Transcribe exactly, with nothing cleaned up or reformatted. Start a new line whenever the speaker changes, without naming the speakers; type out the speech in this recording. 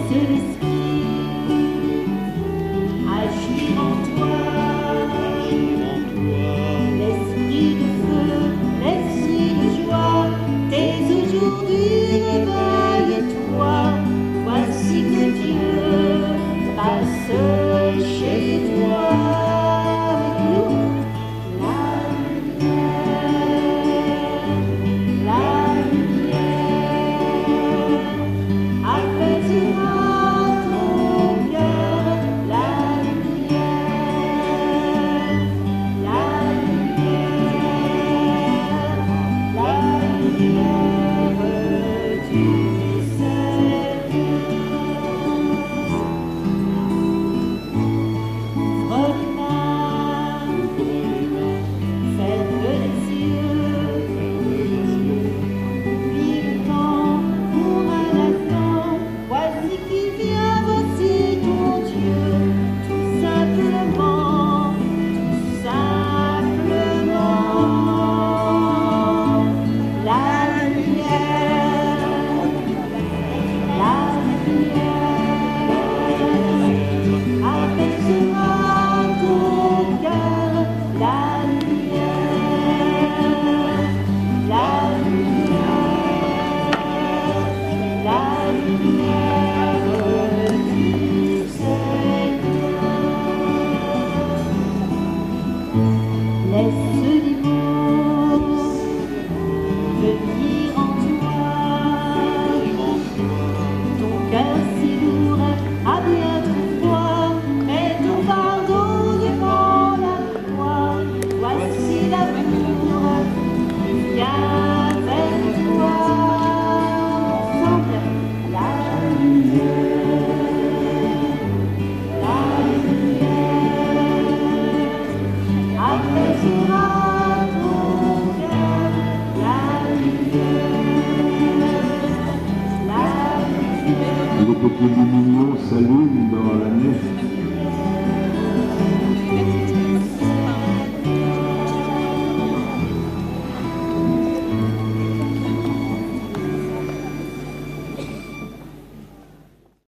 Laisse l'esprit agir en toi, l'esprit de feu, l'esprit de joie. Dès aujourd'hui, réveille-toi, voici que Dieu passe chez toi. Avec nous, la lumière, la lumière apaisera ton cœur. La lumière, la lumière, la lumière du Seigneur. Ouvre les mains, ferme les yeux, oublie le temps pour un instant. Voici qui vient, voici ton Dieu, tout simplement, tout simplement. La lumière, la lumière apaisera ton cœur. La lumière, la lumière, la lumière du Seigneur. Laisse les mots venir en toi. Ton cœur si lourd a bien trop froid, mets ton fardeau devant la croix. Voici l'amour qui vient vers toi. Ensemble, la lumière, la lumière apaisera ton cœur. La lumière, la lumière.
Les petites lumières s'allument dans la nuit.